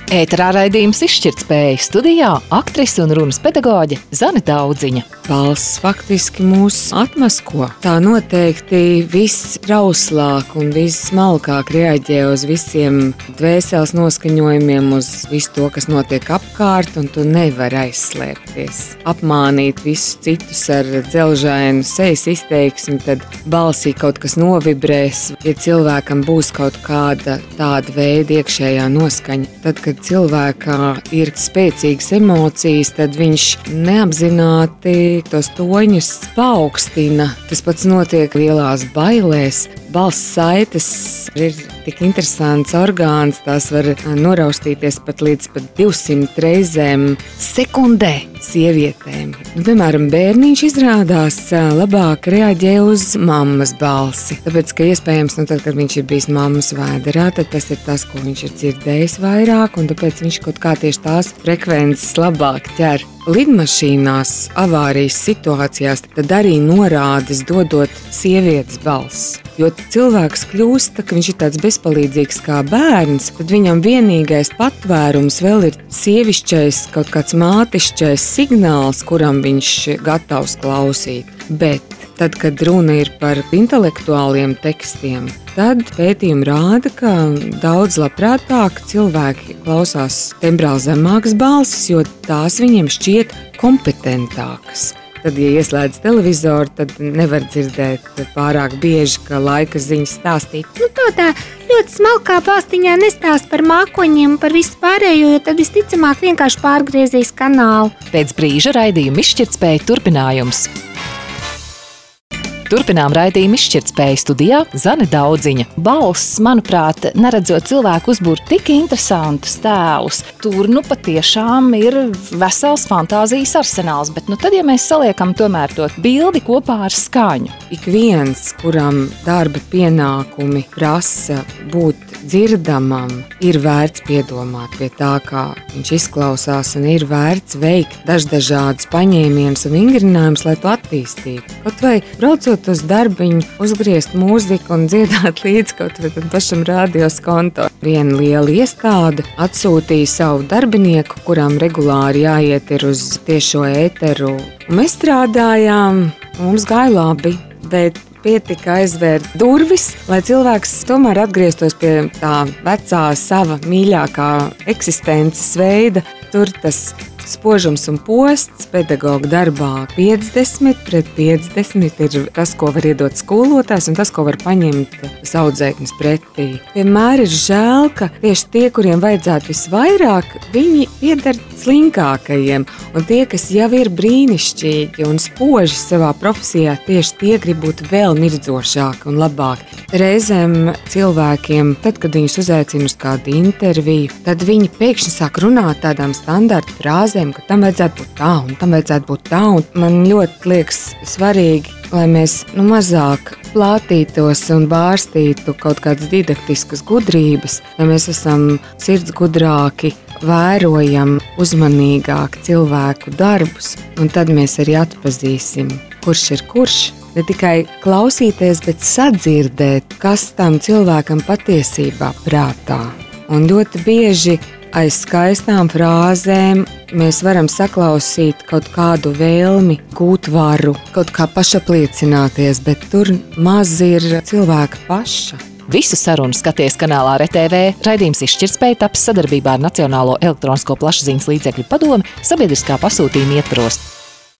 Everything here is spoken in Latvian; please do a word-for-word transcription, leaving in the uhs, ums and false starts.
Ēterā raidījums Izšķirtspēja, studijā aktrise un runas pedagoģe Zane Daudziņa. Balss faktiski mūs atmasko. Tā noteikti viss trauslāk un viss smalkāk reaģē uz visiem dvēseles noskaņojumiem, uz visu to, kas notiek apkārt, un tu nevari aizslēpties. Apmānīt visus citus ar dzelžainu sejas izteiksmi, tad balsī kaut kas novibrēs. Ja cilvēkam būs kaut kāda tāda veida iekšējā noskaņa, tad, kad cilvēkā ir spēcīgas emocijas, tad viņš neapzināti tos toņus paaugstina. Tas pats notiek lielās bailēs. Balss saites ir tik interesants orgāns, tās var noraustīties pat līdz pat divsimt reizēm sekundē sievietēm. Nu, piemēram, bērniņš izrādās labāk reaģē uz mammas balsi, tāpēc, ka iespējams, nu, tad, kad viņš ir bijis mammas vēderā, tad tas ir tas, ko viņš ir dzirdējis vairāk, un tāpēc viņš kaut kā tieši tās frekvences labāk ķer. Lidmašīnās avārijas situācijās tad arī norādes dodot sievietes balss. Jo cilvēks kļūst, ka viņš ir tāds bezpalīdzīgs kā bērns, tad viņam vienīgais patvērums vēl ir sievišķais, kaut kāds mātišķais signāls, kuram viņš gatavs klausīt. Bet tad, kad runa ir par intelektuāliem tekstiem, tad pētījumi rāda, ka daudz labprātāk cilvēki klausās tembrāli zemākas balsis, jo tās viņiem šķiet kompetentākas. Tad, ja ieslēdz televizoru, tad nevar dzirdēt pārāk bieži, ka laika ziņas stāstīt. Nu, to tā ļoti smalkā balstiņā nestāst par mākoņiem, par visu pārējo, jo tad visticamāk vienkārši pārgriezīs kanālu. Pēc brīža raidījuma Izšķirtspēja turpinājums. Turpinām raidījumu Izšķirtspēja, studijā Zane Daudziņa. Balss, manuprāt, neredzot cilvēku uzbūrt tik interesantus tēlus. Tur nu patiešām ir vesels fantāzijas arsenāls, bet nu tad, ja mēs saliekam tomēr to bildi kopā ar skaņu. Ik viens, kuram darba pienākumi prasa būt dzirdamam, ir vērts piedomāt pie tā, kā viņš izklausās, un ir vērts veikt daždažādus paņēmienus un vingrinājumus, lai to attīstītu. Kaut vai braucot uz darbiņu, uzgriezt mūziku un dziedāt līdz kaut vai pašam radios konto. Viena liela iestāde atsūtīja savu darbinieku, kuram regulāri jāiet ir uz tiešo ēteru. Mēs strādājām, mums gāja labi, bet pietika aizvērt durvis, lai cilvēks tomēr atgrieztos pie tā vecā sava mīļākā eksistences veida. Tur tas spožums un posts pedagoga darbā piecdesmit pret piecdesmit ir tas, ko var iedot skolotājs un tas, ko var paņemt audzēknis pretī. Vienmēr ir žēl, ka tieši tie, kuriem vajadzētu visvairāk, viņi pieder slinkākajiem, un tie, kas jau ir brīnišķīgi un spoži savā profesijā, tieši tie grib būt vēl mirdzošāki un labāki. Reizēm cilvēkiem, tad, kad viņus uzaicina uz kādu interviju, tad viņi pēkšņi sāk runāt tādām standarta frāzēm, ka tam vajadzētu būt tā un tam vajadzētu būt tā. Un man ļoti liekas svarīgi, lai mēs nu, mazāk plātītos un bārstītu kaut kādas didaktiskas gudrības, lai mēs esam sirds gudrāki, vērojam uzmanīgāk cilvēku darbus, un tad mēs arī atpazīsim, kurš ir kurš. Ne tikai klausīties, bet sadzirdēt, kas tam cilvēkam patiesībā prātā. Un ļoti bieži aiz skaistām frāzēm mēs varam saklausīt kaut kādu vēlmi, gūt varu, kaut kā pašapliecināties, bet tur maz ir cilvēka paša. Visu sarunu skaties kanālā R T V. Raidījums Izšķirtspēja taps sadarbībā ar Nacionālo elektronisko plašsaziņas līdzekļu padomi sabiedriskā pasūtījuma ietvaros.